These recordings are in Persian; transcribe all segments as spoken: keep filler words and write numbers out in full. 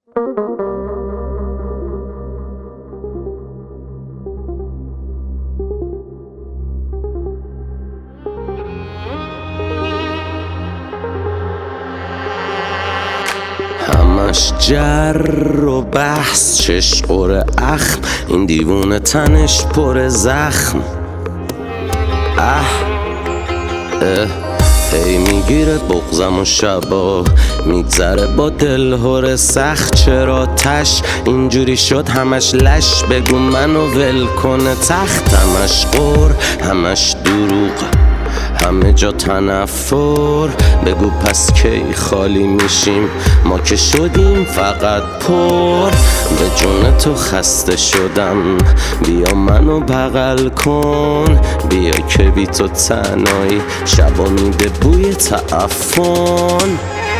همش جر و بحث، چش قره اخم، این دیوونه تنش پر زخم. اه اه هی میگیره بغزم و شبا میگذره با دلهور سخت. چرا تش اینجوری شد همش لش، بگو منو ول کنه تخت. همش قور همش دروغ، همه جا تنفر. بگو پس کی خالی میشیم، ما که شدیم فقط پر. به جون تو خسته شدم، بیا منو بغل کن. بیا که بی تو تنهایی شبا میده بوی تعفن.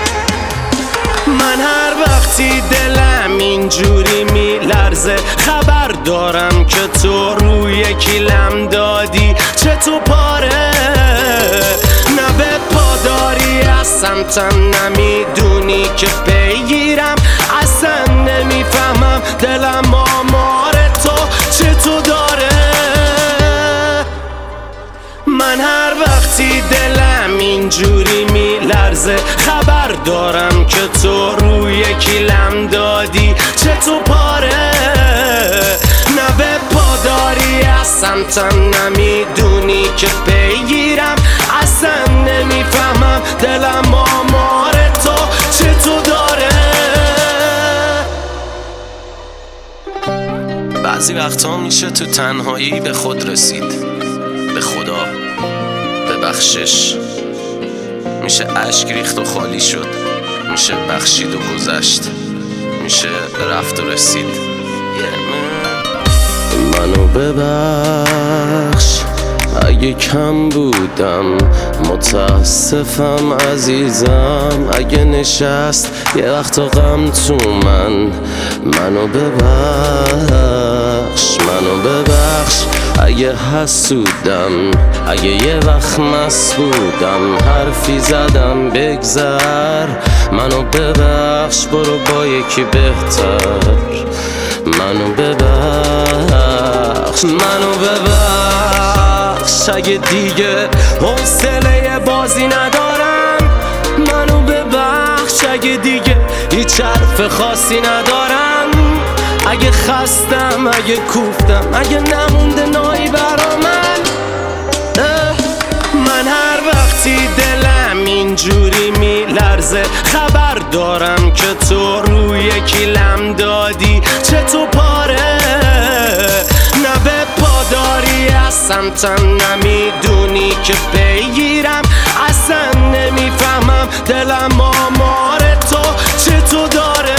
من هر وقتی دلم اینجوری میلرزه، خبر دارم که تو روی کیلم دادی. چه تو پاره نه به پاداری از سمتم، نمیدونی که پیگیرم. اصلا نمیفهمم دلم آمار تو چه تو داره. من هر وقتی دلم اینجوری میلرزه، خبر دارم که تو روی کیلم دادی. چه تو پاره نه به پاداری از سمتم، نمیدونی که پیگیرم. اصلا نمیفهمم دلم آمار تو چه تو داره. بعضی وقتا میشه تو تنهایی به خود رسید، به خدا ببخشش. میشه اشک ریخت و خالی شد، میشه بخشید و گذشت، میشه رفت و رسید. منو ببخش اگه کم بودم، متاسفم عزیزم اگه نشست یه وقت غم تو من. منو ببخش منو ببخش اگه حسودم، اگه یه وقت مست بودم حرفی زدم بگذر. منو ببخش برو با یکی بهتر. منو ببخش منو ببخش اگه دیگه حوصله بازی ندارم. منو ببخش اگه دیگه هیچ حرف خاصی ندارم. اگه خستم اگه کوفتم، اگه نمونده نایی برا من. من هر وقتی دلم اینجوری میلرزه، خبر دارم که تو روی کیلم دادی. چه تو پاره نه به پاداری از سمتم، نمیدونی که پیگیرم. اصلا نمیفهمم دلم آمار تو چه تو داره.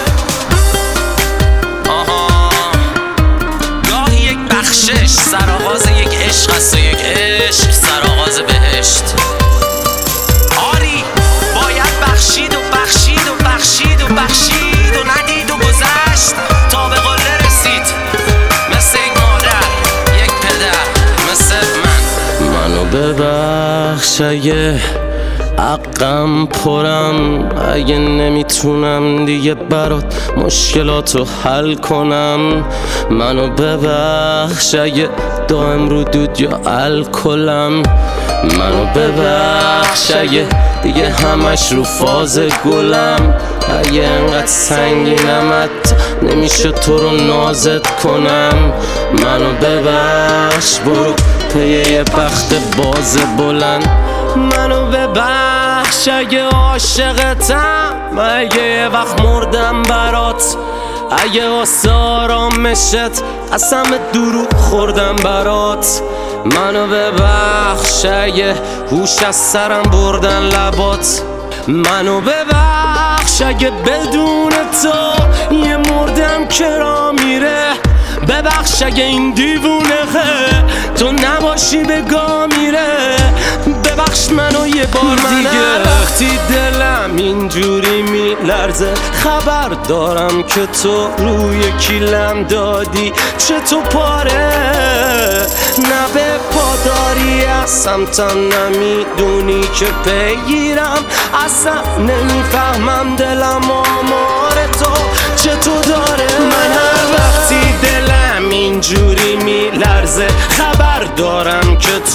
سرآغاز یک عشق است و یک عشق سرآغاز بهشت. آری باید بخشید و بخشید و بخشید و بخشید و ندید و گذشت تا به قله رسید. مثل یک مادر یک پدر مثل من. منو ببخش اگه عقم پرم، اگه نمیتونم دیگه برات مشکلاتو حل کنم. منو ببخش اگه دائم رو دود یا الکلم. منو ببخش اگه دیگه همش رو فاز گلم. اگه انقدر سنگینم حتی نمیشه تو رو نازت کنم. منو ببخش برو پی یه بخت باز بلند. منو ببخش اگه عاشقتم، اگه یه وقت مردم برات. اگه واسه آرامشت از همه دروغ خوردم برات. منو ببخش اگه هوش از سرم بردن لبات. منو ببخش اگه بدون تو یه مردم کرا میره. ببخش اگه این دیوونه تو نباشی بگا میره. ببخش منو یه بار دیگه. وقتی دلم اینجوری میلرزه، خبر دارم که تو روی کیلم دادی. چه تو پاره نه به پاداری از سمتم، نمیدونی که پیگیرم. اصلا نمیفهمم دلم آمار تو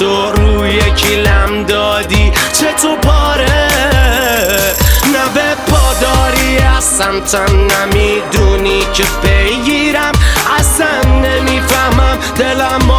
تو روی کیلم دادی چه تو پاره نه به پاداری از سمتم نمیدونی که بگیرم اصلا نمیفهمم دلم